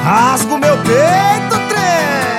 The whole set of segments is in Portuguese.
rasga o meu peito, trem.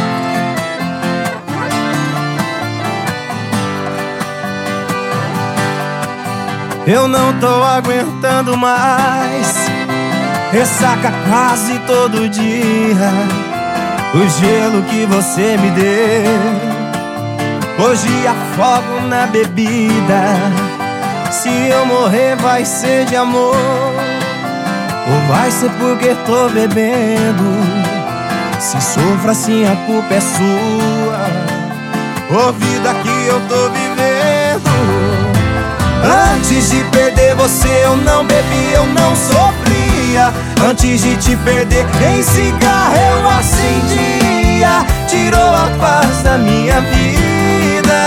Eu não tô aguentando mais, ressaca quase todo dia. O gelo que você me deu, hoje afogo na bebida. Se eu morrer vai ser de amor, ou vai ser porque tô bebendo. Se sofro assim a culpa é sua, ô vida que eu tô vivendo. Antes de perder você eu não bebi, eu não sofria. Antes de te perder em cigarro eu acendia. Tirou a paz da minha vida.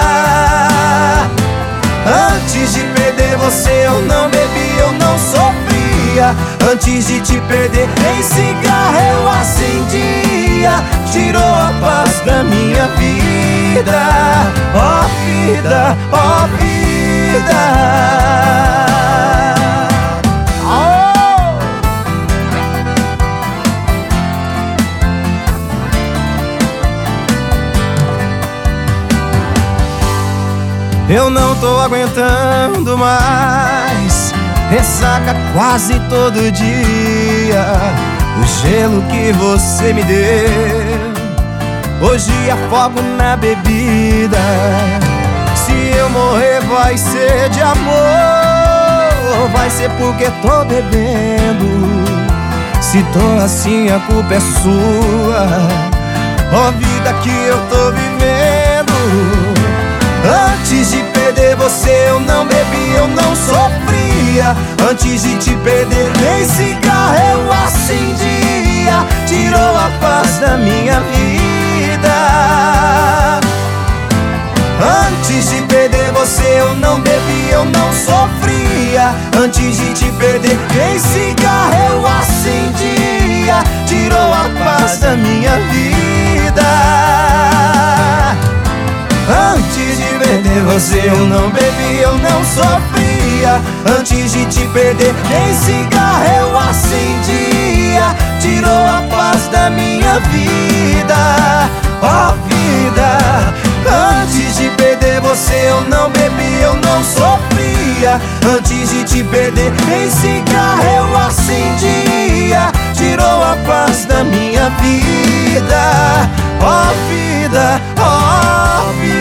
Antes de perder você eu não bebi, eu não sofria. Antes de te perder em cigarro eu acendia. Tirou a paz da minha vida. Ó vida, ó vida. Oh! Eu não tô aguentando mais, ressaca quase todo dia. O gelo que você me deu, hoje afogo na bebida. Se eu morrer vai ser de amor, vai ser porque tô bebendo. Se tô assim a culpa é sua, ó vida que eu tô vivendo. Antes de perder você eu não bebi, eu não sofria. Antes de te perder em cigarro eu acendia. Tirou a paz da minha vida. Antes de perder você eu não bebi, eu não sofria. Antes de te perder em cigarro eu acendia. Tirou a paz da minha vida. Antes de perder você eu não bebi, eu não sofria. Antes de te perder em cigarro eu acendia. Tirou a paz da minha vida. Ó vida. Antes de perder você eu não bebi, eu não sofria. Antes de te perder em cigarro eu acendia. Tirou a paz da minha vida. Ó vida, ó vida.